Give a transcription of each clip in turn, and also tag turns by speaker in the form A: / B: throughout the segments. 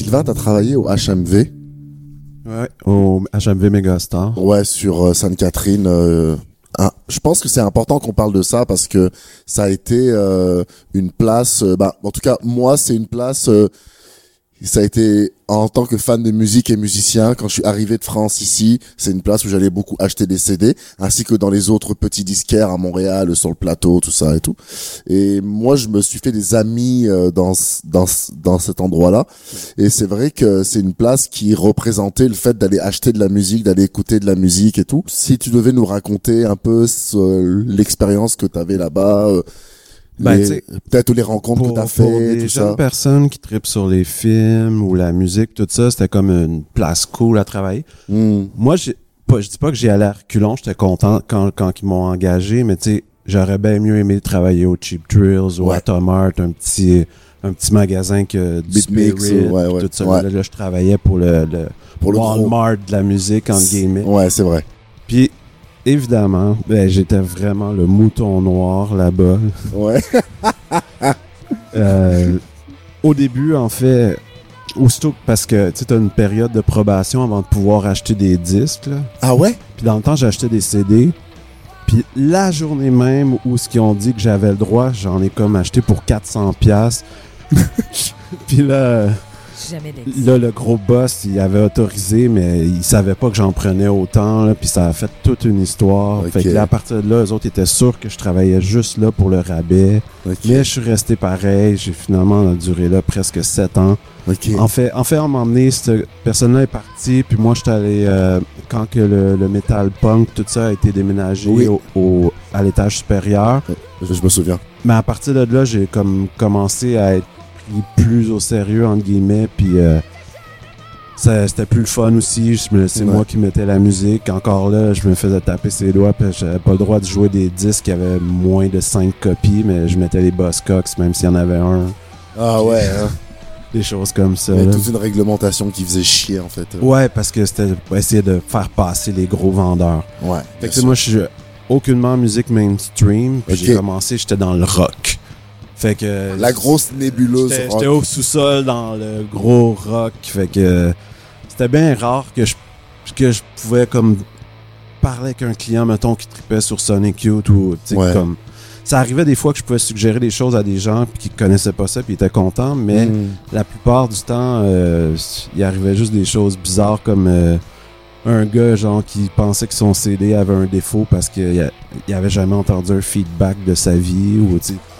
A: Sylvain, t'as travaillé au HMV.
B: Ouais, au HMV Megastar.
A: Ouais, sur Sainte-Catherine. Je pense que c'est important qu'on parle de ça parce que ça a été une place. En tout cas, moi, c'est une place. Ça a été en tant que fan de musique et musicien, quand je suis arrivé de France ici, c'est une place où j'allais beaucoup acheter des CD, ainsi que dans les autres petits disquaires à Montréal, sur le plateau, tout ça et tout. Et moi, je me suis fait des amis dans cet endroit-là. Et c'est vrai que c'est une place qui représentait le fait d'aller acheter de la musique, d'aller écouter de la musique et tout. Si tu devais nous raconter un peu l'expérience que t'avais là-bas. Peut-être les rencontres que t'as fait,
B: pour des
A: tout
B: jeunes
A: ça.
B: personnes qui trippent sur les films ou la musique, tout ça, c'était comme une place cool à travailler. Moi, je dis pas que j'y allais à reculons, j'étais content quand ils m'ont engagé, mais tu sais, j'aurais bien mieux aimé travailler au Cheap Thrills ou à Tom Art, un petit magasin que du Spirit, tout ça.
A: Ouais.
B: Là, je travaillais pour le Walmart de la musique, entre guillemets.
A: Ouais, c'est vrai.
B: Puis, évidemment, j'étais vraiment le mouton noir là-bas.
A: Ouais.
B: Au début, en fait, aussitôt, parce que tu as une période de probation avant de pouvoir acheter des disques. Là.
A: Ah ouais?
B: Puis dans le temps, j'achetais des CD. Puis la journée même où ce qu'ils ont dit que j'avais le droit, j'en ai comme acheté pour 400$. Puis là... Là, le gros boss, il avait autorisé, mais il savait pas que j'en prenais autant, là, puis ça a fait toute une histoire.
A: Okay.
B: Fait que là, à partir de là, eux autres étaient sûrs que je travaillais juste là pour le rabais.
A: Okay.
B: Mais je suis resté pareil. J'ai finalement duré là presque 7 ans.
A: Okay.
B: En fait, on m'a emmené, cette personne-là est partie, puis moi, j'étais allé, quand que le metal punk, tout ça a été déménagé à l'étage supérieur.
A: Je me souviens.
B: Mais à partir de là, j'ai comme commencé à être plus au sérieux, entre guillemets, puis c'était plus le fun aussi. C'est moi qui mettais la musique. Encore là, je me faisais taper ses doigts, puis j'avais pas le droit de jouer des disques qui avaient moins de 5 copies, mais je mettais les Buzzcocks, même s'il y en avait un.
A: Ah ouais, hein.
B: Des choses comme ça.
A: Il y a toute une réglementation qui faisait chier, en fait.
B: Ouais, parce que c'était pour essayer de faire passer les gros vendeurs.
A: Ouais.
B: Fait que moi, je suis aucunement musique mainstream, puis j'ai commencé, j'étais dans le rock. Fait que
A: la grosse nébuleuse.
B: J'étais au sous-sol dans le gros rock. Fait que c'était bien rare que je pouvais comme parler avec un client, mettons, qui trippait sur Sonic Youth ou comme. Ça arrivait des fois que je pouvais suggérer des choses à des gens qui connaissaient pas ça puis ils étaient contents, mais la plupart du temps, il arrivait juste des choses bizarres comme un gars genre qui pensait que son CD avait un défaut parce qu'il avait jamais entendu un feedback de sa vie ou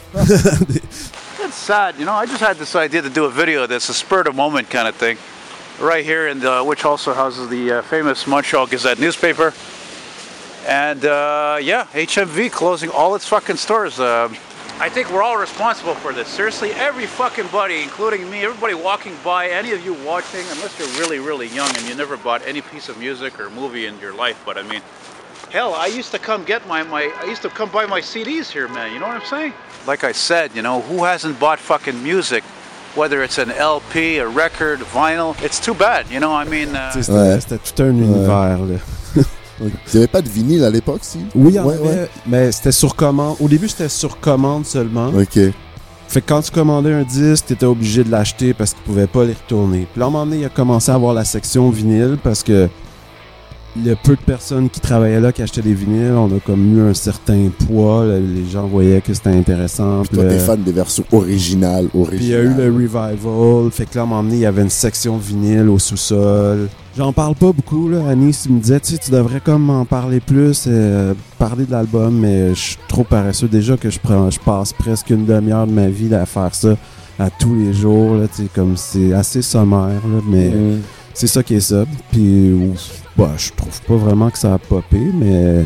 C: It's sad, you know. I just had this idea to do a video that's a spur of the moment kind of thing, right here, which also houses the famous Montreal Gazette newspaper. And HMV closing all its fucking stores. I think we're all responsible for this. Seriously, every fucking buddy, including me, everybody walking by, any of you watching, unless you're really, really young and you never bought any piece of music or movie in your life, but I mean. Hell, I used to come get I used to come buy my CDs here, man. You know what I'm saying? Like I said, you know, who hasn't bought fucking music? Whether it's an LP, a record, vinyl, it's too bad, you know, I mean...
B: C'était tout un univers, là.
A: Il n'y avait pas de vinyle à l'époque, si?
B: Oui, il y en avait, mais c'était sur commande. Au début, c'était sur commande seulement.
A: OK.
B: Fait que quand tu commandais un disque, t'étais obligé de l'acheter parce qu'ils pouvaient pas les retourner. Puis là, à un moment donné, il a commencé à avoir la section vinyle parce que il y a peu de personnes qui travaillaient là, qui achetaient des vinyles. On a comme eu un certain poids. Là, les gens voyaient que c'était intéressant.
A: Puis toi, t'es fan des versions originales.
B: Puis il y a eu le revival. Fait que là, à un moment donné, il y avait une section vinyle au sous-sol. J'en parle pas beaucoup, là. Anis me disait, tu sais, tu devrais comme en parler plus, parler de l'album, mais je suis trop paresseux. Déjà que je passe presque une demi-heure de ma vie à faire ça à tous les jours, là, tu sais, comme c'est assez sommaire, là, mais c'est ça qui est ça. Puis, je trouve pas vraiment que ça a popé, mais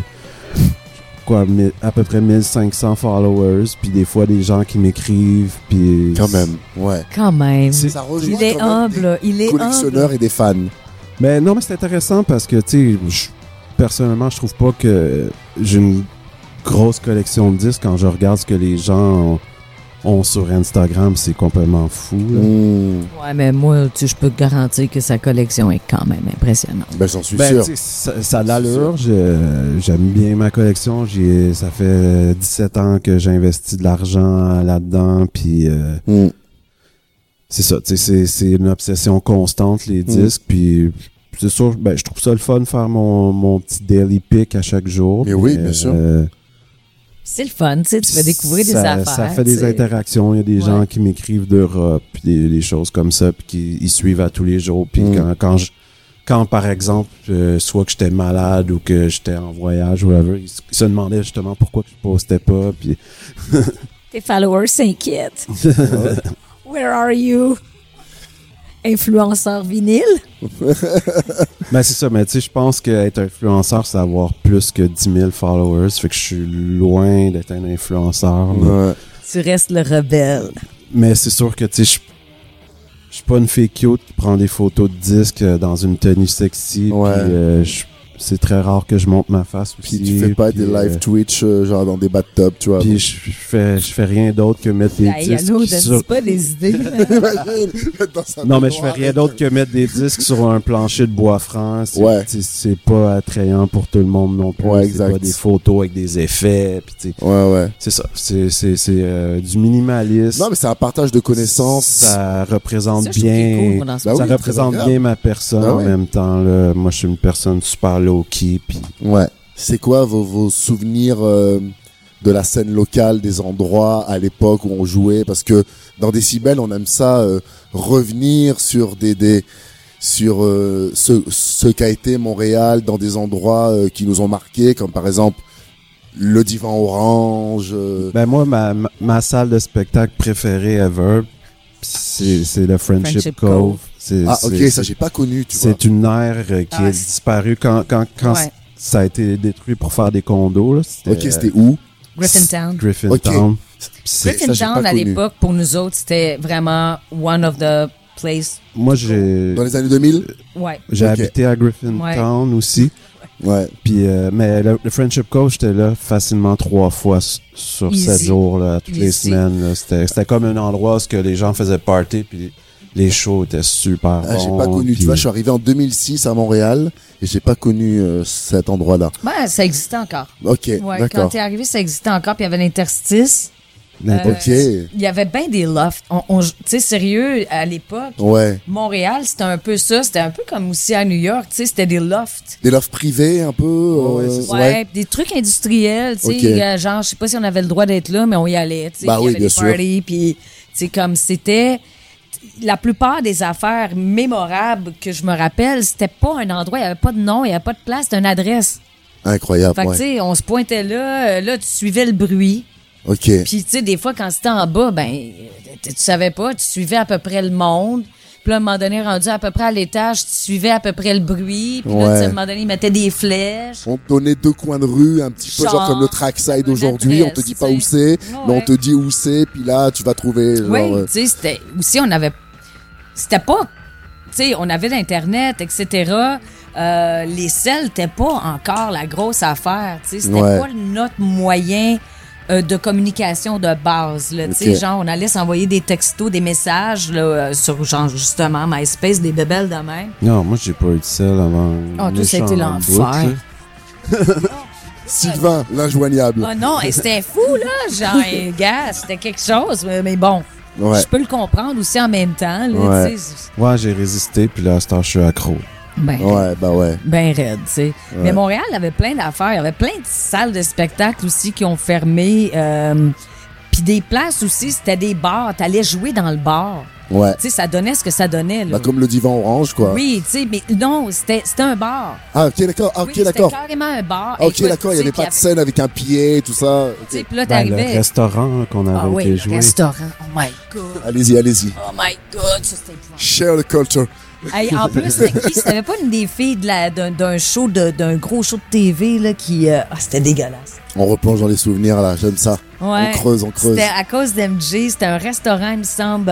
B: à peu près 1500 followers, puis des fois des gens qui m'écrivent, puis...
A: Quand même, ouais.
D: Quand même.
A: Ça rejoint
D: il est humble, il est
A: collectionneurs
D: humble.
A: Et des fans.
B: Mais non, mais c'est intéressant parce que, tu sais, personnellement, je trouve pas que j'ai une grosse collection de disques. Quand je regarde ce que les gens ont sur Instagram, c'est complètement fou.
D: Ouais, mais moi, tu sais, je peux te garantir que sa collection est quand même impressionnante.
A: Ben, j'en suis sûr.
B: Ça a l'allure. J'aime bien ma collection. Ça fait 17 ans que j'investis de l'argent là-dedans. Puis c'est ça, tu sais, c'est une obsession constante, les disques, puis c'est sûr, ben, je trouve ça le fun de faire mon petit daily pick à chaque jour.
A: Mais oui, bien sûr.
D: C'est le fun, tu sais, tu vas découvrir des affaires.
B: Ça fait des interactions. Il y a des gens qui m'écrivent d'Europe, puis des choses comme ça, puis qui ils suivent à tous les jours. Puis quand par exemple, soit que j'étais malade ou que j'étais en voyage ou whatever, ils se demandaient justement pourquoi je postais pas. Puis
D: tes followers s'inquiètent. Where are you? Influenceur vinyle?
B: Ben c'est ça, mais tu sais, je pense qu'être influenceur, c'est avoir plus que 10 000 followers. Fait que je suis loin d'être un influenceur.
A: Ouais.
D: Tu restes le rebelle.
B: Mais c'est sûr que, tu sais, je suis pas une fille cute qui prend des photos de disques dans une tenue sexy.
A: Ouais.
B: Puis c'est très rare que je monte ma face aussi.
A: Puis tu fais pas des live Twitch genre dans des bathtubs, tu vois.
B: Puis je fais rien d'autre que mettre des disques
D: Allô,
B: sur...
D: pas des idées.
B: Non, mais je fais rien d'autre que mettre des disques sur un plancher de bois franc. C'est pas attrayant pour tout le monde non plus.
A: Ouais,
B: c'est
A: exact.
B: pas des photos avec des effets. Puis tu sais,
A: ouais.
B: c'est ça. C'est du minimalisme.
A: Non, mais c'est un partage de connaissances.
B: Ça représente
D: Ça, je trouve qu'il est
B: bien...
D: cool, dans ce
A: Bah
B: ça
A: oui,
B: représente
A: très
B: bien ma personne
A: Ah ouais.
B: en même temps. Là. Moi, je suis une personne super low-key. Puis
A: Ouais. C'est quoi vos souvenirs de la scène locale, des endroits à l'époque où on jouait? Parce que dans Décibel, on aime ça revenir sur sur ce qu'a été Montréal dans des endroits qui nous ont marqués, comme par exemple le Divan Orange.
B: ben moi, ma salle de spectacle préférée ever, c'est le Friendship Cove.
A: Ok, ça j'ai pas connu, tu vois.
B: C'est une aire qui est disparue quand
D: Ouais.
B: ça a été détruit pour faire des condos. Là.
A: C'était où?
D: Griffintown.
B: Griffintown.
A: Ça, j'ai
D: Griffintown,
A: pas
D: à
A: connu.
D: l'époque, pour nous autres, c'était vraiment one of the places.
B: Moi, j'ai
A: Dans les années 2000?
D: Ouais.
B: j'ai
A: Ok.
B: habité à Griffintown aussi.
A: Ouais.
B: Puis, mais le Friendship Cove, j'étais là facilement 3 fois sur
D: Easy.
B: 7 jours, là, toutes les
D: Easy.
B: semaines. Là. C'était comme un endroit où ce que les gens faisaient party, puis les shows étaient super bons.
A: J'ai pas connu.
B: puis-
A: Tu vois, je suis arrivé en 2006 à Montréal et j'ai pas connu cet endroit-là.
D: Ben, ça existait encore.
A: Ok,
D: Ouais, quand
A: d'accord.
D: t'es arrivé, ça existait encore, puis il y avait l'interstice.
A: Ok.
D: Il y avait bien des lofts. Tu sais, sérieux, à l'époque,
A: Ouais.
D: Montréal, c'était un peu ça. C'était un peu comme aussi à New York, tu sais, c'était des lofts.
A: Des lofts privés un peu.
B: Ouais, c'est ça.
D: Ouais, des trucs industriels, tu sais,
A: Ok.
D: genre, je sais pas si on avait le droit d'être là, mais on y allait, tu sais.
A: Bah
D: il y
A: oui,
D: avait
A: bien
D: des
A: sûr.
D: parties, puis, tu sais, comme c'était... La plupart des affaires mémorables que je me rappelle, c'était pas un endroit, il y avait pas de nom, il y avait pas de place, c'était une adresse.
A: Incroyable.
D: Fait que,
A: Ouais.
D: tu sais, on se pointait là, tu suivais le bruit.
A: Ok.
D: Puis, tu sais, des fois, quand c'était en bas, ben, tu savais pas, tu suivais à peu près le monde. Puis là, à un moment donné, rendu à peu près à l'étage, tu suivais à peu près le bruit. Puis là, tu sais, à un moment donné, ils mettaient des flèches.
A: On te donnait 2 coins de rue, un petit peu genre comme le trackside
D: une
A: aujourd'hui. On te
D: adresse,
A: dit pas
D: tu
A: où
D: sais.
A: c'est,
D: Ouais.
A: mais on te dit où c'est, puis là, tu vas trouver. Genre,
D: Oui, tu sais, c'était... Aussi, on avait... C'était pas... Tu sais, on avait l'Internet, etc. Les selles, c'était pas encore la grosse affaire, tu sais. C'était
A: Ouais.
D: pas notre moyen de communication de base, là. Tu sais,
A: Ok.
D: genre, on allait s'envoyer des textos, des messages, là, sur, genre, justement, MySpace, des bébelles de même.
B: Non, moi, j'ai pas eu de sel avant.
D: Ah, toi, ça a été
B: méchant
D: l'enfer.
B: bout, là.
A: Sylvain, l'injoignable.
D: Oh non, et c'était fou, là. Genre, gars, c'était quelque chose, mais bon.
A: Ouais.
D: Je peux le comprendre aussi en même temps, là,
A: Ouais.
D: tu sais.
B: Ouais, j'ai résisté, puis là, à cette heure, je suis accro.
D: Ben,
A: Ouais, bah ouais.
D: ben raide, tu sais. Mais Montréal avait plein d'affaires. Il y avait plein de salles de spectacle aussi qui ont fermé. Puis des places aussi, c'était des bars. T'allais jouer dans le bar.
A: Ouais.
D: Tu sais, ça donnait ce que ça donnait, là.
A: Bah comme le Divan Orange, quoi.
D: Oui, tu sais, mais non, c'était un bar.
A: Ah, ok, d'accord. Ah, ok,
D: Oui,
A: d'accord.
D: C'était carrément un bar.
A: Ok,
D: Écoute,
A: d'accord. Il y
D: tu
A: avait
D: sais,
A: pas de
D: puis
A: scène avec un pied, tout ça.
D: Tu sais,
A: Ok.
D: puis là,
B: Ben, le
D: t'arrivais.
B: restaurant qu'on avait
D: Ah oui,
B: été
D: le
B: joué.
D: restaurant. Oh my God.
A: Allez-y, allez-y.
D: Oh my God, ça c'était épouvantable.
A: Share the culture.
D: Hey, en plus, c'était pas une des filles d'un show, d'un gros show de TV, là, qui... c'était dégueulasse.
A: On replonge dans les souvenirs, là. J'aime ça.
D: Ouais.
A: On creuse, on creuse.
D: C'était à cause d'MJ. C'était un restaurant, il me semble,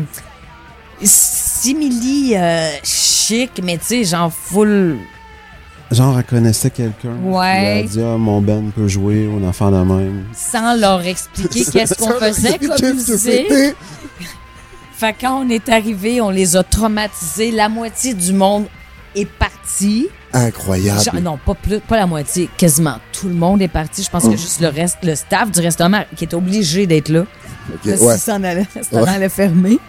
D: simili chic, mais tu sais, genre full...
B: Genre, elle connaissait quelqu'un.
D: Ouais.
B: Elle a dit, ah, mon Ben peut jouer, un enfant de même.
D: Sans leur expliquer qu'est-ce qu'on faisait comme
A: Qu'est-ce que
D: musique.
A: c'était?
D: Fait que quand on est arrivé, on les a traumatisés. La moitié du monde est parti.
A: Incroyable.
D: Genre, non, pas la moitié, quasiment tout le monde est parti. Je pense que juste le staff du restaurant qui était obligé d'être là.
A: Ok,
D: Parce
A: ouais.
D: que le restaurant allait fermer.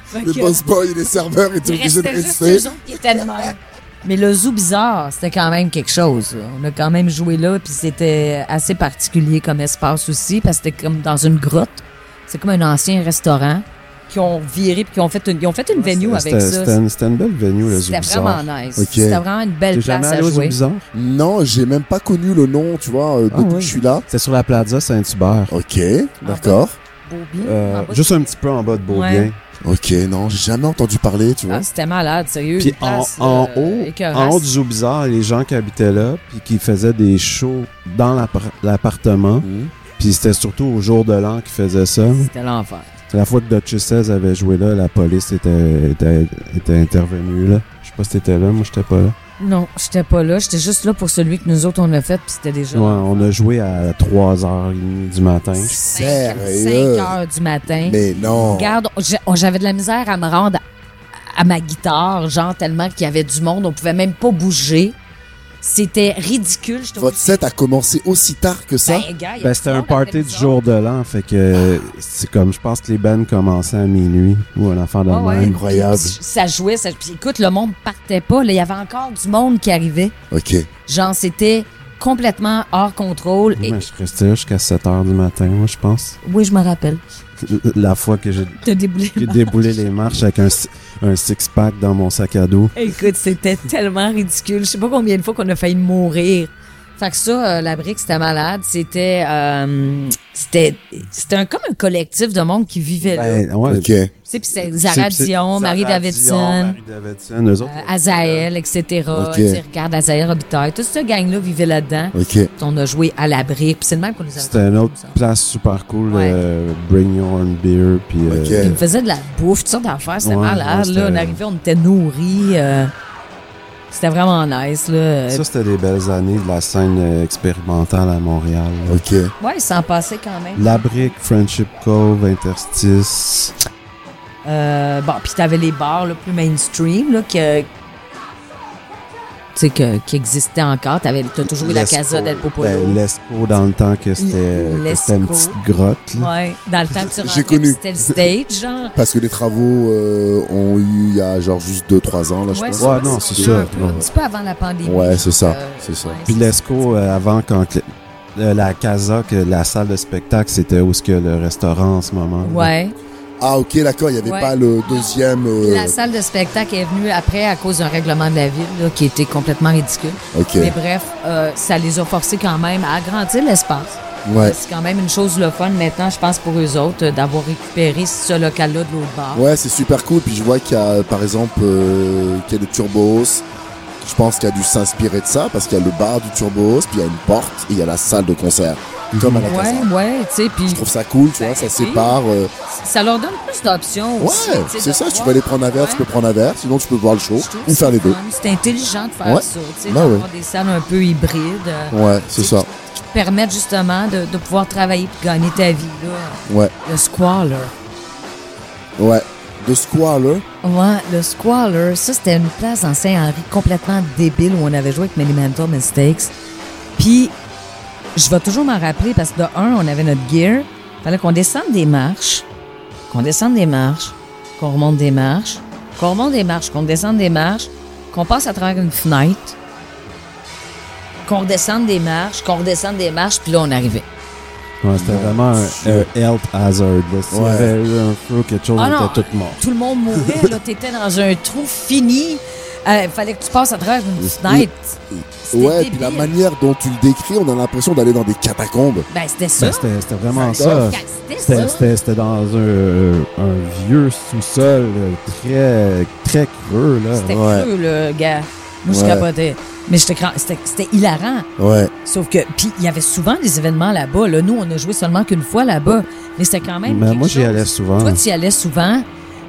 A: les boss boys et les serveurs étaient obligés de rester.
D: Juste eux autres qui étaient de même. Mais le zoo bizarre, c'était quand même quelque chose. Là. On a quand même joué là, puis c'était assez particulier comme espace aussi, parce que c'était comme dans une grotte. C'est comme un ancien restaurant qui ont viré puis qui ont fait une venue avec ça.
B: C'était une belle venue, le zoo bizarre.
D: C'était vraiment nice.
A: Ok.
D: C'était vraiment une belle place à jouer.
B: Bizarre?
A: Non, j'ai même pas connu le nom, tu vois, depuis que je suis là.
B: C'était sur la Plaza Saint-Hubert.
A: Ok, d'accord.
D: Beaubien.
B: Juste un petit peu en bas de Beaubien.
D: Ouais.
A: Ok, non, j'ai jamais entendu parler, tu vois.
D: Ah, c'était malade, sérieux.
B: Puis
D: une place,
B: en
D: écœurante.
B: haut du zoo bizarre, les gens qui habitaient là, puis qui faisaient des shows dans l'appartement. Puis c'était surtout au jour de l'an qu'ils faisaient ça.
D: C'était l'enfer.
B: La fois que Dutch 16 avait joué là, la police était intervenue là. Je sais pas si t'étais là, moi j'étais pas là.
D: Non, j'étais pas là. J'étais juste là pour celui que nous autres on a fait, puis c'était déjà.
B: Ouais, on a joué à 3h30 du matin.
D: 5
A: Sérieux?
D: heures du matin.
A: Mais non.
D: Regarde, j'avais de la misère à me rendre à ma guitare, genre tellement qu'il y avait du monde, on pouvait même pas bouger. C'était ridicule.
A: Votre set a commencé aussi tard que ça?
B: C'était un party du jour de l'an, fait que c'est comme, je pense que les bands commençaient à minuit ou un enfant de même.
A: Incroyable.
D: Ça jouait, puis écoute, le monde partait pas, là, il y avait encore du monde qui arrivait.
A: Ok.
D: Genre, c'était complètement hors contrôle.
B: Mais je restais jusqu'à 7h du matin, moi, je pense.
D: Oui, je me rappelle.
B: La fois que j'ai déboulé les marches avec un six-pack dans mon sac à dos.
D: Écoute, c'était tellement ridicule. Je sais pas combien de fois qu'on a failli mourir. Fait que ça, la brique, c'était malade. C'était comme un collectif de monde qui vivait là.
B: Ouais.
A: Ok.
D: Tu sais, puis c'est Zara Dion, Marie Davidson,
B: eux autres.
D: Azael, etc.
A: Ok.
D: Tu sais, regarde, Azael Robitaille. Toute cette gang-là vivait là-dedans.
A: Ok.
D: On a joué à la brique. Puis c'est le même qu'on nous a.
B: C'était une autre place super cool,
D: Ouais.
B: Bring Your Own Beer, puis
A: Ok.
D: Ils me faisaient de la bouffe, toutes sortes d'affaires. C'était
B: Ouais,
D: malade,
B: ouais,
D: là. On
B: c'était-
D: arrivait, on était nourris. C'était vraiment nice, là.
B: ça, c'était des belles années de la scène expérimentale à Montréal. là.
A: Ok.
D: Ouais, il s'en passait quand même.
B: La Brique, Friendship Cove, Interstice.
D: Bon, puis t'avais les bars là, plus mainstream, là, qui existaient encore. T'as toujours eu la Casa del Popolo.
B: L'Esco dans le temps que c'était
D: L'Esco.
B: une petite grotte. Là.
D: Ouais, dans le temps que tu
A: J'ai
D: rentrais,
A: connu.
D: puis c'était le stage, genre.
A: Parce que les travaux ont eu il y a genre juste 2-3 ans, là, je pense.
B: Ouais, non, c'est ça.
D: Un petit peu avant la pandémie.
A: Ouais, c'est ça.
D: Ouais,
A: C'est ça.
B: Puis l'Esco, avant, quand la Casa, que la salle de spectacle, c'était où est-ce que le restaurant en ce moment. là.
D: Ouais.
A: Ah, ok, d'accord. Il n'y avait
D: Ouais.
A: pas le deuxième.
D: La salle de spectacle est venue après à cause d'un règlement de la ville là, qui était complètement ridicule.
A: Ok.
D: Mais bref, ça les a forcés quand même à agrandir l'espace.
A: Ouais.
D: C'est quand même une chose le fun maintenant, je pense, pour eux autres, d'avoir récupéré ce local-là de l'autre bord.
A: Ouais, c'est super cool. Puis je vois qu'il y a, par exemple, qu'il y a le Turbo House. Je pense qu'il a dû s'inspirer de ça parce qu'il y a le bar du Turbo House, puis il y a une porte et il y a la salle de concert. Comme à la Casa.
D: Ouais, tu sais, puis
A: Je trouve ça cool, tu vois, ça sépare.
D: ça leur donne plus d'options aussi.
A: Ouais,
D: tu sais,
A: c'est
D: de
A: ça. Si tu
D: pouvoir-
A: veux aller prendre un verre, tu peux
D: Ouais.
A: prendre un verre. Sinon, tu peux voir le show
D: Je trouve
A: ou
D: que
A: faire les
D: c'est
A: deux.
D: fun. C'est intelligent de faire
A: Ouais.
D: ça, tu sais,
A: Ben
D: d'avoir des salles un peu hybrides.
A: Ouais, c'est ça.
D: Qui te permettent justement de pouvoir travailler et de gagner ta vie, là.
A: Ouais,
D: Le squalor.
A: ouais. De Squalor.
D: Ouais, le Squalor, ça, c'était une place dans Saint-Henri complètement débile où on avait joué avec Monumental Mistakes. Puis, je vais toujours m'en rappeler parce que de un, on avait notre gear. Fallait qu'on descende des marches, qu'on remonte des marches, qu'on descende des marches, qu'on passe à travers une fenêtre, qu'on redescende des marches, puis là, on arrivait.
B: Ouais, c'était vraiment un health hazard. Là. S'il y
A: Ouais.
B: avait eu un feu ou quelque chose,
D: Ah
B: on
D: non,
B: était tous morts.
D: tout le monde mourait, là, t'étais dans un trou fini. Fallait que tu passes à travers une fenêtre. C'était
A: Ouais, puis la
D: débile.
A: manière dont tu le décris, on a l'impression d'aller dans des catacombes.
D: Ben, c'était ça.
B: Ben, c'était vraiment
A: Ça.
B: ça.
D: C'était ça.
B: C'était dans un vieux sous-sol très, très creux. Là.
D: C'était
A: Ouais.
D: creux, le gars. Moi, je
A: Ouais.
D: capotais. Mais c'était hilarant.
A: Ouais.
D: Sauf que, puis il y avait souvent des événements là-bas. Là. Nous, on a joué seulement qu'une fois là-bas. Mais c'était quand même.
B: Mais
D: quelque
B: moi, j'y
D: chose.
B: allais souvent.
D: Toi, tu y allais souvent.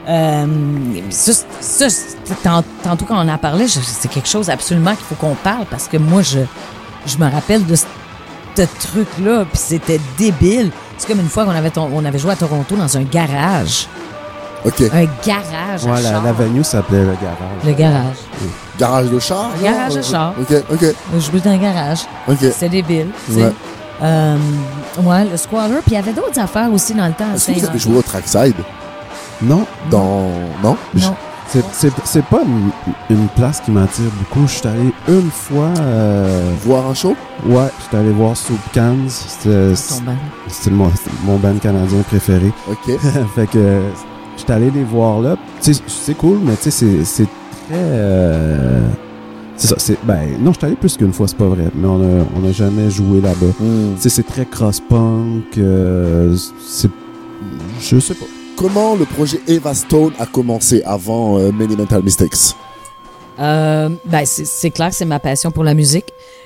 D: Tantôt, quand on en parlait, c'est quelque chose absolument qu'il faut qu'on parle parce que moi, je me rappelle de ce truc-là, puis c'était débile. C'est comme une fois on avait joué à Toronto dans un garage.
A: Ok.
D: Un garage à
B: Ouais,
D: char.
B: l'avenue s'appelait le garage.
D: Le garage.
A: Garage de char?
D: Un garage de char.
A: Ok, ok,
D: Je jouais dans un garage.
A: ok.
D: C'était débile. Tu sais.
A: Ouais.
D: Ouais, le Squalor. Puis il y avait d'autres affaires aussi dans le temps. à
A: Est-ce que vous avez
D: Saint-Henri.
A: joué au Trackside?
B: Non,
A: Non?
D: Non.
B: c'est pas une place qui m'attire beaucoup. Je suis allé une fois...
A: Voir un show?
B: Ouais, je suis allé voir Soup Cans.
D: Ton band.
B: C'était mon band canadien préféré.
A: OK.
B: Fait que je suis allé les voir là. Tu sais, c'est cool, mais tu sais, c'est très... c'est ça, non, je suis allé plus qu'une fois, c'est pas vrai, mais on a jamais joué là-bas.
A: Hmm.
B: Tu sais, c'est très cross-punk, je sais pas.
A: Comment le projet Eva Stone a commencé avant Many Mental Mistakes?
D: C'est clair que c'est ma passion pour la musique.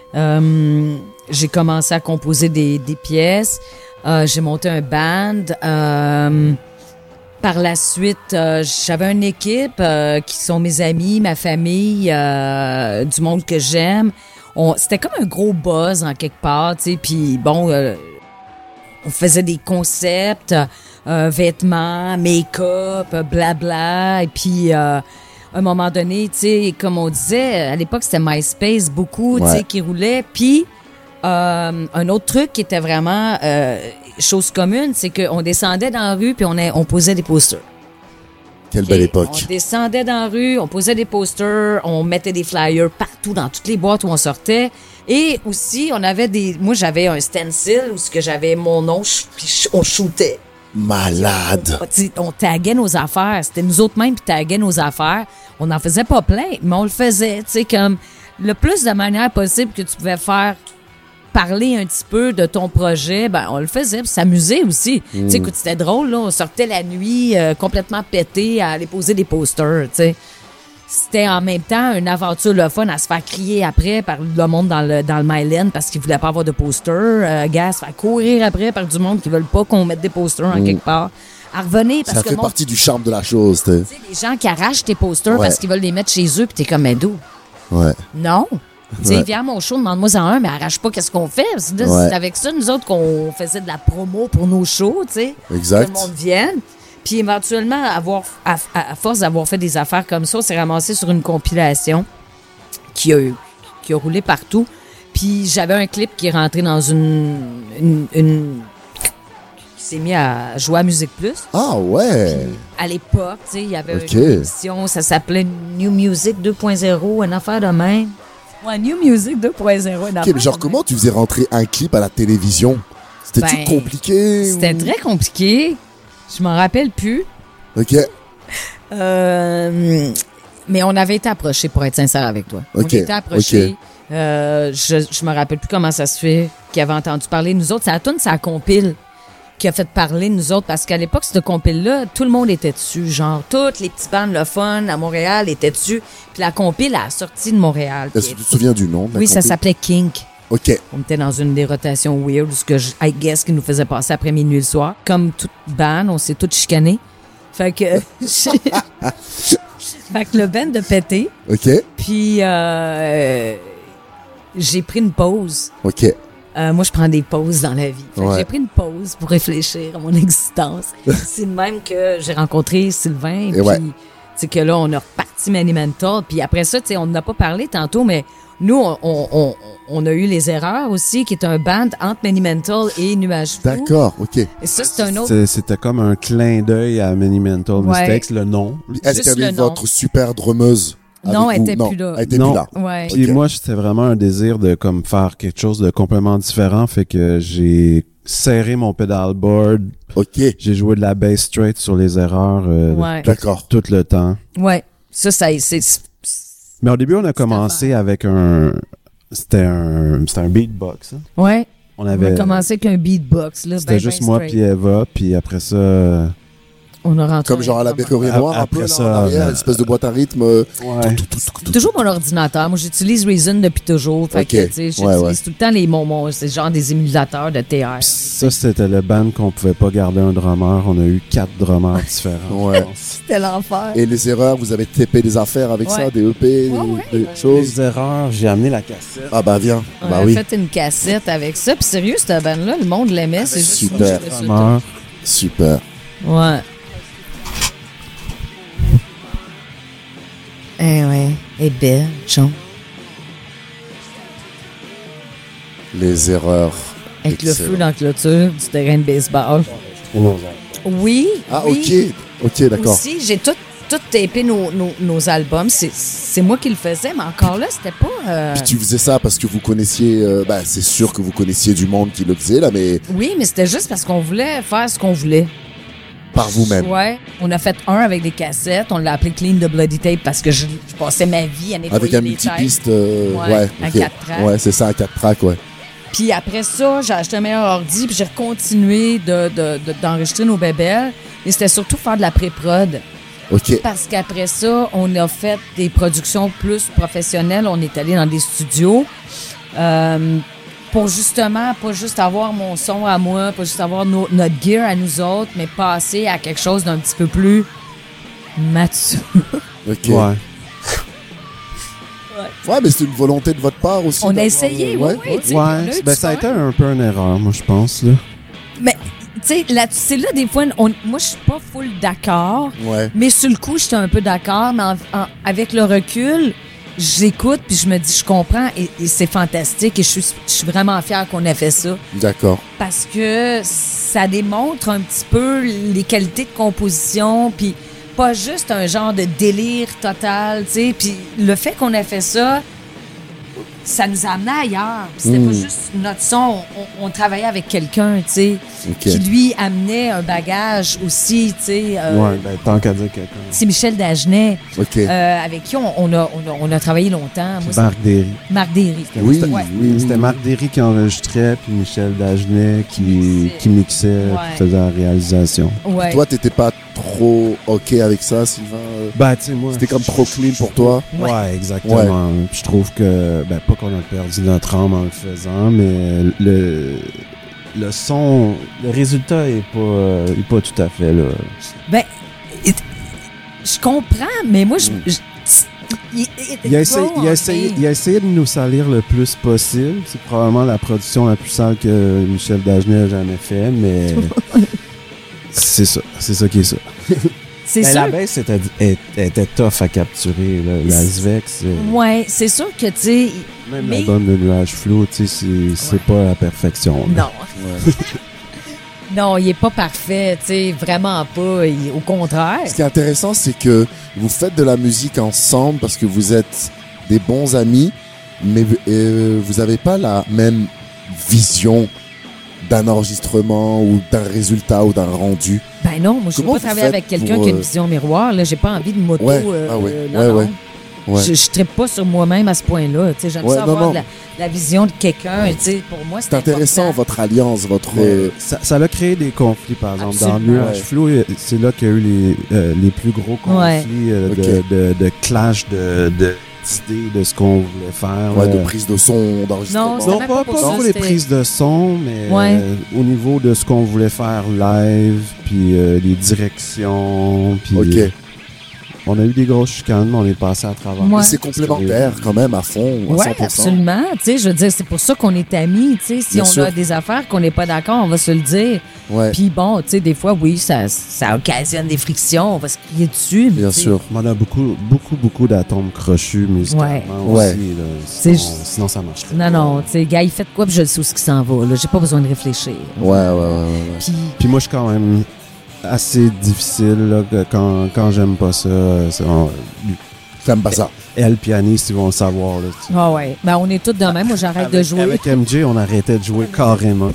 D: J'ai commencé à composer des pièces. J'ai monté un band. Par la suite, j'avais une équipe qui sont mes amis, ma famille, du monde que j'aime. C'était comme un gros buzz en quelque part, tu sais. Puis bon, on faisait des concepts, vêtements, make-up, blabla. Et puis, à un moment donné, tu sais, comme on disait, à l'époque, c'était MySpace beaucoup, tu sais, qui roulait. Puis, un autre truc qui était vraiment chose commune, c'est qu'on descendait dans la rue puis on posait des posters.
A: Quelle belle époque.
D: On descendait dans la rue, on posait des posters, on mettait des flyers partout dans toutes les boîtes où on sortait. Et aussi, on avait moi, j'avais un stencil où j'avais mon nom, puis on shootait.
A: Malade.
D: On taguait nos affaires. C'était nous autres mêmes qui taguaient nos affaires. On n'en faisait pas plein, mais on le faisait, tu sais, comme le plus de manière possible que tu pouvais faire parler un petit peu de ton projet, ben on le faisait pour s'amuser aussi. Tu sais, écoute, c'était drôle, là, on sortait la nuit complètement pété à aller poser des posters, tu sais. C'était en même temps une aventure le fun à se faire crier après par le monde dans le Myland parce qu'ils voulaient pas avoir de posters. Gars, se faire courir après par du monde qui veulent pas qu'on mette des posters en quelque part. À revenir parce
A: Ça
D: que
A: fait partie du charme de la chose, tu sais.
D: Tu sais, les gens qui arrachent tes posters parce qu'ils veulent les mettre chez eux, puis t'es comme, mais d'où?
A: Ouais.
D: Non. Tu sais, viens à mon show, demande-moi en un, mais arrache pas qu'est-ce qu'on fait. C'est avec ça, nous autres, qu'on faisait de la promo pour nos shows, tu sais.
A: Exact.
D: Que le monde vienne. Puis éventuellement, à force d'avoir fait des affaires comme ça, on s'est ramassé sur une compilation qui a roulé partout. Puis j'avais un clip qui est rentré dans qui s'est mis à jouer à Musique Plus.
A: Ah ouais.
D: Puis, à l'époque, tu sais, il y avait une émission, ça s'appelait New Music 2.0, une affaire de même. Ouais, New Music 2.0, une affaire
A: Mais genre, comment tu faisais rentrer un clip à la télévision? C'était-tu compliqué?
D: C'était très compliqué. Je m'en rappelle plus.
A: OK.
D: Mais on avait été approchés, pour être sincère avec toi. On avait été approchés. Je me rappelle plus comment ça se fait, qui avait entendu parler de nous autres. C'est la toune, c'est la compile qui a fait parler de nous autres, parce qu'à l'époque, cette compile-là, tout le monde était dessus. Genre, toutes les petits bandes, le fun, à Montréal, étaient dessus. Puis la compile a sorti de Montréal.
A: Est-ce que tu te souviens du nom de la
D: Oui, ça
A: compile?
D: s'appelait Kink.
A: OK.
D: On était dans une des rotations weird, ce que I guess qui nous faisait passer après minuit le soir. Comme toute band, on s'est tous chicanés. Fait que... fait que le band de pété.
A: OK.
D: Puis j'ai pris une pause.
A: OK.
D: Moi, je prends des pauses dans la vie. Fait que
A: Ouais.
D: j'ai pris une pause pour réfléchir à mon existence. C'est de même que j'ai rencontré Sylvain. Puis, c'est que là, on a reparti Many Mental. Puis après ça, tu sais, on n'a pas parlé tantôt, mais nous, on a eu Les Erreurs aussi, qui est un band entre Many Mental et Nuage Fou.
A: D'accord, OK.
D: Et ça, c'est un autre...
B: C'était comme un clin d'œil à Many Mental Mistakes, le nom.
A: Est-ce qu'il y avait votre super drummeuse?
D: Non, elle était
A: non,
D: plus là.
A: Elle était
B: Non.
A: plus là.
D: Ouais.
B: Puis
A: Ok.
B: moi, c'était vraiment un désir de comme faire quelque chose de complètement différent, fait que j'ai serré mon pedalboard,
A: OK.
B: j'ai joué de la bass straight sur Les Erreurs
D: Ouais.
A: D'accord.
B: tout le temps.
D: Ouais. Ça, c'est...
B: Mais au début, on a commencé avec c'était un beatbox. Hein.
D: Ouais.
B: On
D: On
B: avait
D: a commencé avec un beatbox, là.
B: c'était
D: ben,
B: juste
D: ben
B: moi
D: straight.
B: puis Eva, puis après ça
D: On a rentré...
A: Comme genre à la Bergerie Noire, un peu,
B: Après
A: là,
B: ça,
A: en arrière, une espèce de boîte à rythme.
B: ouais.
D: Toujours mon ordinateur. Moi, j'utilise Reason depuis toujours. Fait que,
A: Ok.
D: tu sais, j'utilise
A: Ouais, ouais.
D: tout le temps c'est genre des émulateurs de TR.
B: Ça, c'était le band qu'on pouvait pas garder un drummer. On a eu 4 drummers différents.
A: Ouais.
D: C'était l'enfer.
A: Et les erreurs, vous avez tapé des affaires avec
D: Ouais.
A: ça, des EP, des choses.
B: Les erreurs, j'ai amené la cassette.
A: Ah bah viens.
D: On
A: Bah
D: a
A: oui.
D: fait une cassette avec ça. Puis sérieux, cette band-là, le monde l'aimait. C'est juste
A: Super.
D: moi, j'ai reçu le
B: Drummer.
A: Super.
D: tout. Ouais. Eh ouais. Et belle, John.
A: Les erreurs.
D: Avec le
A: Excellent.
D: feu dans la clôture du terrain de baseball. Oui.
A: Ah
D: oui.
A: ok. Ok, d'accord.
D: Aussi, j'ai tout tapé nos albums. C'est moi qui le faisais, mais encore là, c'était pas...
A: Puis tu faisais ça parce que vous connaissiez, c'est sûr que vous connaissiez du monde qui le faisait, là, mais
D: Oui, mais c'était juste parce qu'on voulait faire ce qu'on voulait.
A: par vous-même.
D: Ouais. On a fait un avec des cassettes. On l'a appelé Clean the Bloody Tape parce que je passais ma vie à nettoyer
A: Avec un
D: les tapes.
A: multipiste,
D: à
A: ok.
D: 4 tracks.
A: Ouais, c'est ça, à 4 tracks, ouais.
D: Puis après ça, j'ai acheté un meilleur ordi, puis j'ai continué d'enregistrer nos bébelles. Et c'était surtout faire de la pré-prod.
A: Ok.
D: Parce qu'après ça, on a fait des productions plus professionnelles. On est allé dans des studios pour justement, pas juste avoir mon son à moi, pas juste avoir notre gear à nous autres, mais passer à quelque chose d'un petit peu plus mature.
A: Ok.
B: Ouais.
A: Ouais, mais c'est une volonté de votre part aussi.
D: On a
A: d'avoir,
D: essayé, oui, tu sais, on a eu du
B: Ça a été
D: fun.
B: un peu une erreur, moi, je pense. Là.
D: Mais, tu sais, c'est là, des fois, moi, je suis pas full d'accord.
A: Ouais.
D: Mais sur le coup, j'étais un peu d'accord. Mais avec le recul, j'écoute puis je me dis, je comprends et c'est fantastique. Et je suis vraiment fière qu'on ait fait ça.
A: D'accord.
D: Parce que ça démontre un petit peu les qualités de composition. Puis pas juste un genre de délire total, tu sais. Puis le fait qu'on ait fait ça, ça nous a amené ailleurs. Puis c'était pas juste notre son. On travaillait avec quelqu'un, tu sais,
A: Ok.
D: qui lui amenait un bagage aussi, tu sais.
B: Ouais, ben, tant qu'à dire quelqu'un.
D: C'est Michel Dagenet,
A: Ok.
D: avec qui on a travaillé longtemps. Moi,
B: Marc Derry.
D: c'est Marc Derry.
A: Oui,
D: Ouais.
A: oui.
B: C'était Marc Derry qui enregistrait, puis Michel Dagenet qui mixait,
D: Ouais.
B: qui faisait la réalisation.
D: Ouais.
A: Toi, t'étais pas trop ok avec ça, Sylvain?
B: Ben, tu sais, moi.
A: C'était comme trop clean pour toi?
B: Ouais, exactement. Puis je trouve que, ben, pas qu'on a perdu notre âme en le faisant, mais le son, le résultat est pas tout à fait là.
D: Ben, je comprends, mais moi,
B: Il a essayé de nous salir le plus possible. C'est probablement la production la plus sale que Michel Dagenet a jamais fait, mais c'est ça qui est ça.
D: C'est
B: Ben,
D: sûr.
B: la baisse était tough à capturer. Là. La Svex,
D: Ouais, c'est sûr que, tu sais.
B: même
D: mais-
B: l'album de Nuage Flou, tu sais, c'est pas la perfection. là.
D: Non. Non, il est pas parfait, tu sais, vraiment pas. Au contraire.
A: Ce qui est intéressant, c'est que vous faites de la musique ensemble parce que vous êtes des bons amis, mais vous avez pas la même vision d'un enregistrement ou d'un résultat ou d'un rendu.
D: Ben non, moi, je veux
A: Comment
D: pas
A: vous
D: travailler
A: faites
D: avec quelqu'un
A: pour,
D: qui a une vision miroir. Là, j'ai pas envie de moto.
A: Ouais,
D: non,
A: ouais,
D: non.
A: ouais.
D: Je trippe pas sur moi-même à ce point-là. Tu sais, j'aime
A: Ouais,
D: ça
A: non,
D: avoir
A: non.
D: la vision de quelqu'un. Tu sais, pour moi,
A: C'est intéressant,
D: important.
A: votre alliance, votre...
B: Mais ça a créé des conflits, par exemple.
D: Absolument.
B: Dans Nuage
A: Ouais.
B: Flou, c'est là qu'il y a eu les plus gros conflits
A: Ok.
B: de clash d'idées de ce qu'on voulait faire.
A: Ouais, de prise de son, d'enregistrement.
D: Non, c'était
B: Non,
D: même
B: pas
D: pas pour ça,
B: pour les
D: c'était-
B: prises de son, mais
D: Ouais.
B: au niveau de ce qu'on voulait faire live, puis les directions, puis
A: Ok.
B: on a eu des grosses chicanes, mais on est passé à travers.
D: Ouais.
A: Mais c'est complémentaire quand même à fond, à
D: Oui,
A: 100%.
D: absolument. Tu sais, je veux dire, c'est pour ça qu'on est amis. Tu sais, si
A: Bien
D: on
A: sûr.
D: a des affaires qu'on n'est pas d'accord, on va se le dire.
A: Ouais,
D: Puis bon, tu sais, des fois, oui, ça occasionne des frictions. On va se crier dessus. mais
A: bien
D: tu sais,
A: sûr.
B: On a beaucoup d'atomes crochus musicalement
A: Ouais.
B: aussi. Là.
D: C'est
B: Sinon, ça marche pas.
D: Non, non, tu sais, gars, il fait quoi, puis je le sais où ce qui s'en va. Là, j'ai pas besoin de réfléchir.
A: Ouais.
D: Puis,
B: Puis moi, je suis quand même assez difficile là, que quand j'aime pas ça.
A: J'aime pas ça.
B: Elle, pianiste, ils vont le savoir. Là, tu sais.
D: ah ouais. Ben, on est tous de même. Moi, j'arrête de jouer.
B: Avec MJ, on arrêtait de jouer carrément.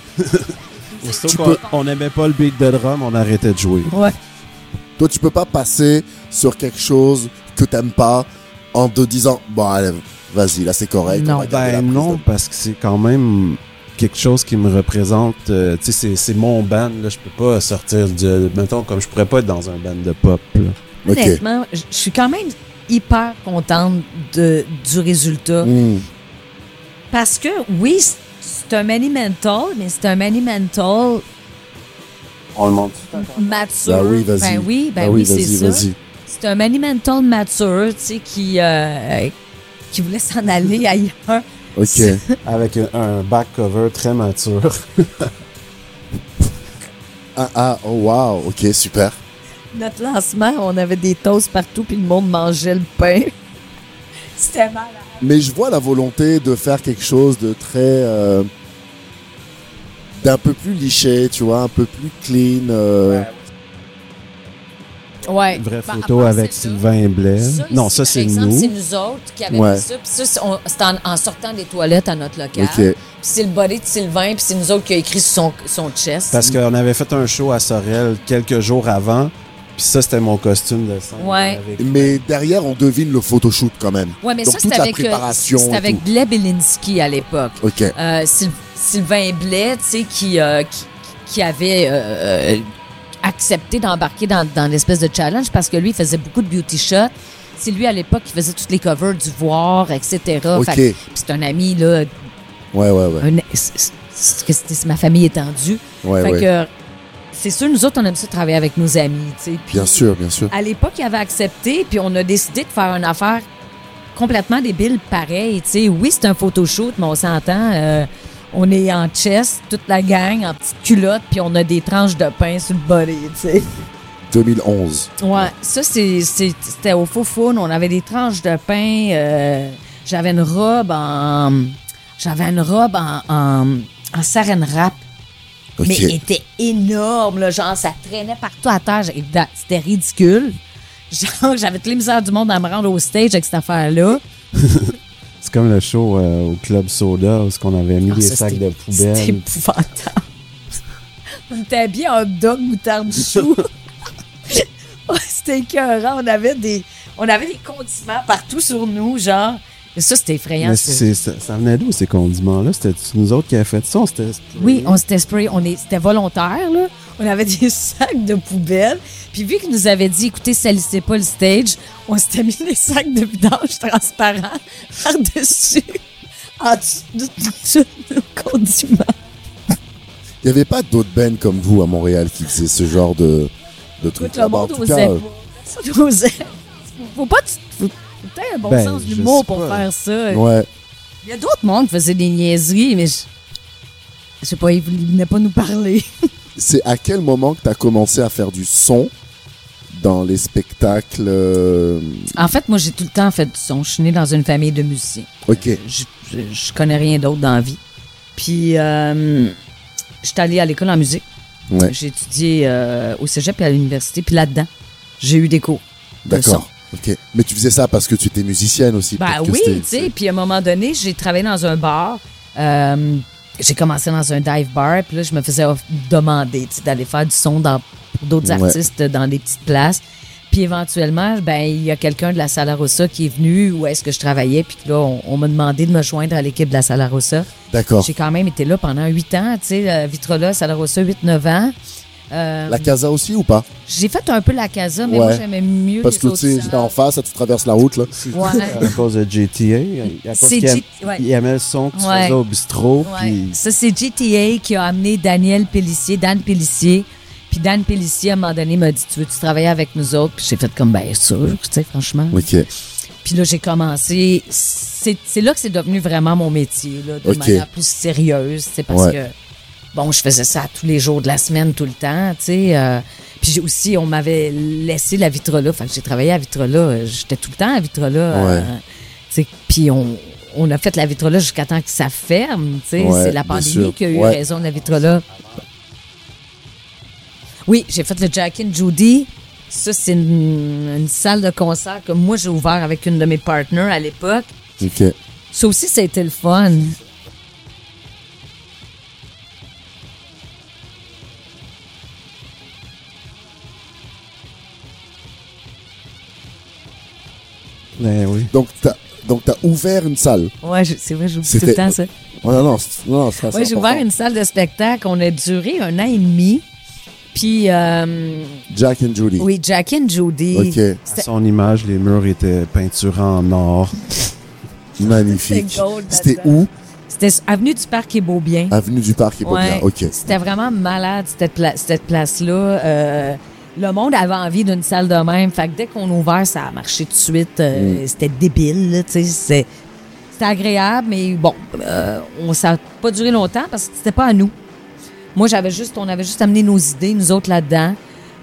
B: On n'aimait pas le beat de drum, on arrêtait de jouer.
D: Ouais.
A: Toi, tu peux pas passer sur quelque chose que t'aimes pas en te disant, bon, allez, vas-y, là, c'est correct.
D: Non.
A: on va garder la
B: Ben
A: prise
B: non,
A: de-
B: parce que c'est quand même quelque chose qui me représente. Tu sais, c'est mon band. Là, je peux pas sortir de. Mettons, comme je pourrais pas être dans un band de pop. Là.
A: Ok.
D: Honnêtement, je suis quand même hyper contente du résultat. Parce que, oui, c'est un Manimental, mais c'est un Manimental
B: On le montre.
D: mature.
A: Ben oui, vas-y.
D: Ben oui, c'est
A: vas-y,
D: ça.
A: vas-y.
D: C'est un Manimental mature, tu sais, qui voulait s'en aller ailleurs.
A: Ok.
B: Avec un back cover très mature.
A: Oh wow, ok, super.
D: Notre lancement, on avait des toasts partout, puis le monde mangeait le pain. C'était malade.
A: Mais je vois la volonté de faire quelque chose de très... d'un peu plus liché, tu vois, un peu plus clean.
D: Ouais.
B: Une vraie
D: Ben,
B: photo
D: à part
B: avec
D: celle-là,
B: Sylvain Blais. Non,
D: ici,
B: ça,
D: par
B: c'est
D: exemple,
B: nous.
D: c'est nous autres qui avions
A: Ouais.
D: fait ça. Puis ça, c'était en sortant des toilettes à notre local.
A: Ok.
D: Puis c'est le body de Sylvain, puis c'est nous autres qui a écrit sur son chest.
B: Parce qu'on avait fait un show à Sorel quelques jours avant. Puis ça, c'était mon costume de scène.
D: Ouais.
B: Avec-
A: Mais derrière, on devine le photoshoot quand même.
D: Ouais, mais
A: Donc,
D: ça,
A: toute
D: c'était
A: la
D: avec,
A: préparation
D: c'était
A: et
D: avec
A: tout.
D: Blais Belinsky à l'époque.
A: Ok.
D: Sylvain Blais, tu sais, qui avait accepté d'embarquer dans l'espèce de challenge parce que lui, il faisait beaucoup de beauty shots. C'est lui, à l'époque, qui faisait toutes les covers du Voir, etc.
A: Ok.
D: Fait que- puis c'est un ami, là.
A: Ouais.
D: C'est ma famille étendue.
A: Ouais,
D: Fait
A: ouais.
D: que c'est sûr, nous autres, on aime ça travailler avec nos amis, tu sais. Puis
A: Bien sûr, bien sûr.
D: à l'époque, il avait accepté, puis on a décidé de faire une affaire complètement débile, pareil. Tu sais, oui, c'est un photoshoot, mais on s'entend. On est en chest, toute la gang, en petite culotte, puis on a des tranches de pain sur le body, tu sais.
A: 2011.
D: Ouais, ça, c'était au faux foun. On avait des tranches de pain. J'avais une robe en saran wrap.
A: Ok.
D: Mais elle était énorme, là, genre ça traînait partout à terre. C'était ridicule. Genre, j'avais toutes les misères du monde à me rendre au stage avec cette affaire-là.
B: C'est comme le show au Club Soda où on avait mis
D: Ah,
B: des
D: ça,
B: sacs
D: c'était-
B: de poubelle.
D: C'était épouvantable. On était habillés en hot dog, moutarde, chou. Ouais, c'était écœurant. On avait des condiments partout sur nous, genre. Et ça, c'était effrayant.
B: Mais
D: c'était-
B: ça venait d'où, ces condiments-là? C'était nous autres qui avaient fait ça? On s'était sprayé?
D: Oui, on s'était spray. C'était volontaire, là. On avait des sacs de poubelle. Puis vu qu'ils nous avaient dit, écoutez, salissez pas le stage, on s'était mis des sacs de vidange transparents par-dessus, en dessous de tous nos condiments.
A: Il n'y avait pas d'autres bands comme vous à Montréal qui faisaient ce genre de trucs.
D: Écoute, le
A: Bah, en
D: monde
A: tout
D: osait
A: cas,
D: pas. Osait. Faut pas... Faut peut-être un bon
B: Ben,
D: sens
B: je
D: d'humour
B: sais
D: pour
B: pas.
D: faire ça.
A: ouais.
D: Il y a d'autres mondes qui faisaient des niaiseries, mais je sais pas, ils venaient pas nous parler.
A: C'est à quel moment que tu as commencé à faire du son dans les spectacles
D: En fait, moi, j'ai tout le temps fait du son. Je suis née dans une famille de musiciens.
A: Ok.
D: Je connais rien d'autre dans la vie. Puis, je suis allée à l'école en musique.
A: Ouais.
D: J'ai étudié au cégep et à l'université. Puis là-dedans, j'ai eu des cours de son.
A: D'accord. Ok. Mais tu faisais ça parce que tu étais musicienne aussi.
D: Ben
A: peut-être que
D: oui,
A: c'était-
D: tu sais. Puis à un moment donné, j'ai travaillé dans un bar. J'ai commencé dans un dive bar. Puis là, je me faisais demander tu sais, d'aller faire du son pour d'autres
A: Ouais.
D: artistes dans des petites places. Puis éventuellement, ben il y a quelqu'un de la Sala Rossa qui est venu où est-ce que je travaillais. Puis là, on m'a demandé de me joindre à l'équipe de la Sala Rossa.
A: D'accord.
D: J'ai quand même été là pendant 8 ans, tu sais, Vitrola, Sala Rossa, 8-9 ans.
A: La Casa aussi ou pas?
D: J'ai fait un peu la Casa, mais
A: Ouais.
D: moi, j'aimais mieux
A: Parce
D: les
A: que
D: autres
A: tu sais,
D: salles.
A: j'étais en face, ça, tu traverses la route là.
D: Ouais.
B: À cause de GTA. À cause
D: C'est
B: qu'il aimait le son que tu
D: Ouais.
B: faisais au bistrot.
D: Ouais.
B: Puis
D: Ça, c'est GTA qui a amené Dan Pellissier. Puis Dan Pellissier, à un moment donné, m'a dit, tu veux-tu travailler avec nous autres? Puis j'ai fait comme, bien sûr, tu sais, franchement.
A: Ok.
D: Puis là, j'ai commencé. C'est là que c'est devenu vraiment mon métier, là, de
A: Ok.
D: manière plus sérieuse, c'est parce
A: Ouais.
D: que, bon, je faisais ça tous les jours de la semaine, tout le temps, tu sais. Puis aussi, on m'avait laissé la Vitrola. Fait que j'ai travaillé à Vitrola. J'étais tout le temps à Vitrola.
A: Ouais.
D: Tu sais, puis on a fait la Vitrola jusqu'à temps que ça ferme, tu sais.
A: Ouais,
D: C'est la
A: bien
D: pandémie
A: sûr.
D: qui a eu
A: Ouais.
D: raison de la Vitrola. Oui, j'ai fait le Jack and Judy. Ça, c'est une salle de concert que moi, j'ai ouvert avec une de mes partners à l'époque.
A: Ok.
D: Ça aussi, ça a été le fun.
B: ben oui.
A: Donc t'as ouvert une salle.
D: Ouais, c'est vrai, j'oublie tout
A: C'était-
D: le temps ça.
A: Oh, non, ça,
D: Oui,
A: c'est
D: j'ai
A: important.
D: ouvert une salle de spectacle. On a duré 1 an et demi. Puis,
A: Jack and Judy.
D: oui, Jack and Judy.
A: Ok.
B: À son image, les murs étaient peinturés en or.
A: Magnifique.
D: C'était gold
A: C'était
D: là-dedans.
A: où?
D: C'était Avenue du Parc et Beaubien.
A: Avenue du Parc et Beaubien.
D: Ouais.
A: Ok.
D: C'était vraiment malade, cette place-là. Le monde avait envie d'une salle de même. Fait que dès qu'on a ouvert, ça a marché tout de suite. C'était débile, là, tu sais. C'était agréable, mais bon, ça n'a pas duré longtemps parce que c'était pas à nous. Moi, on avait juste amené nos idées, nous autres, là-dedans.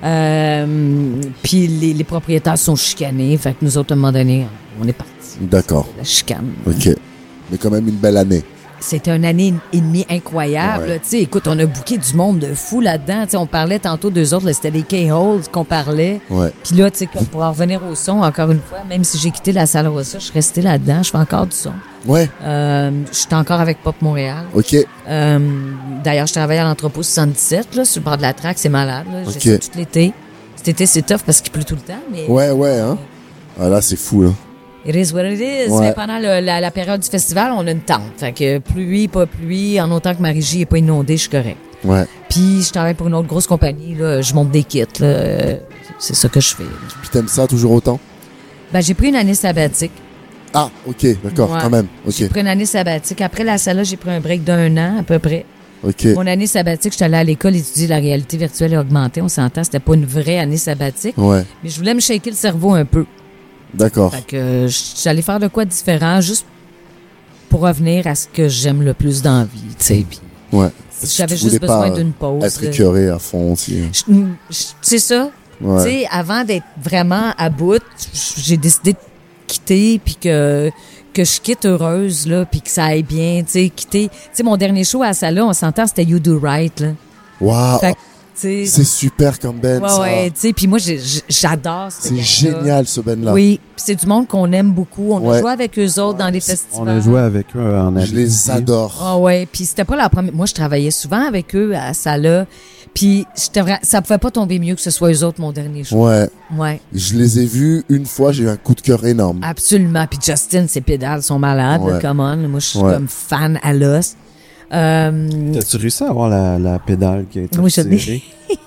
D: Puis les propriétaires sont chicanés. Fait que nous autres, à un moment donné, on est partis.
A: D'accord.
D: La chicane.
A: Ok. Mais quand même une belle année.
D: c'était une année et demie incroyable.
A: Ouais.
D: Tu sais, écoute, on a booké du monde de fou là-dedans. Tu sais, on parlait tantôt d'eux autres, là, c'était les K-Holes qu'on parlait.
A: Ouais.
D: Puis là, tu sais, pour en revenir au son, encore une fois, même si j'ai quitté la salle Rossa, je suis restée là-dedans. Je fais encore du son.
A: Ouais.
D: Je suis encore avec Pop Montréal.
A: OK.
D: D'ailleurs, je travaille à l'entrepôt 77, là, sur le bord de la traque. C'est malade, là.
A: Ok.
D: J'ai ça tout l'été. Cet été, c'est tough parce qu'il pleut tout le temps, mais...
A: Ouais, hein. Ah, là, c'est fou, là.
D: It is what it is.
A: Ouais.
D: Mais pendant la période du festival, on a une tente. Fait que pluie, pas pluie, en autant que ma régie n'est pas inondée, je suis correct.
A: Ouais.
D: Puis je travaille pour une autre grosse compagnie, là, je monte des kits, là. C'est ça que je fais.
A: Puis t'aimes ça toujours autant?
D: Ben, j'ai pris une année sabbatique.
A: Ah, OK, d'accord,
D: Ouais.
A: quand même.
D: J'ai
A: OK.
D: pris une année sabbatique. Après la salle, j'ai pris un break d'1 an, à peu près.
A: OK.
D: Mon année sabbatique, j'étais allée à l'école étudier la réalité virtuelle et augmentée. On s'entend, c'était pas une vraie année sabbatique.
A: Ouais,
D: Mais je voulais me shaker le cerveau un peu.
A: d'accord.
D: Fait que j'allais faire de quoi de différent, juste pour revenir à ce que j'aime le plus dans la vie, tu sais. Puis
A: Ouais.
D: j'avais
A: Tu
D: juste
A: voulais pas
D: besoin d'une pause.
A: Être écœuré à fond aussi.
D: C'est ça.
A: Ouais.
D: Tu sais, avant d'être vraiment à bout, j'ai décidé de quitter, puis que je quitte heureuse, là, puis que ça aille bien, tu sais, quitter. Tu sais, mon dernier show à ça, là, on s'entend, c'était You Do Right, là.
A: Waouh.
D: Fait que, tu sais,
A: C'est super comme Ben,
D: ouais,
A: ça.
D: ouais, tu sais, puis moi, j'adore ce
A: C'est
D: gang-là.
A: génial, ce Ben-là.
D: Oui, puis c'est du monde qu'on aime beaucoup. On
A: Ouais.
D: a joué avec eux autres dans les festivals.
B: On a joué avec eux en
A: Je
B: Asie.
A: les adore.
D: Ah ouais, puis c'était pas la première. Moi, je travaillais souvent avec eux à Sala, puis ça pouvait pas tomber mieux que ce soit eux autres mon dernier show.
A: Ouais.
D: Ouais,
A: Je les ai vus une fois, j'ai eu un coup de cœur énorme.
D: absolument. Puis Justin, ses pédales sont malades,
A: Ouais.
D: là, come on. Moi, je suis
A: Ouais.
D: comme fan à l'os.
B: T'as-tu réussi à avoir la pédale qui a été
D: Oui, je l'ai.
B: retirée?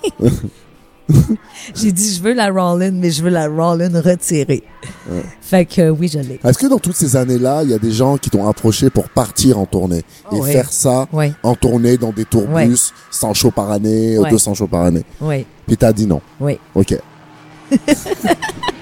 D: J'ai dit, je veux la Rollin, mais je veux la Rollin retirée. Fait que oui, je l'ai.
A: Est-ce que dans toutes ces années-là, il y a des gens qui t'ont approché pour partir en tournée
D: Oh,
A: et
D: ouais.
A: faire ça
D: Oui,
A: en tournée dans des tourbus,
D: Ouais.
A: 100 shows par année,
D: Ouais.
A: 200 shows par année?
D: oui,
A: Puis t'as dit non.
D: oui.
A: OK.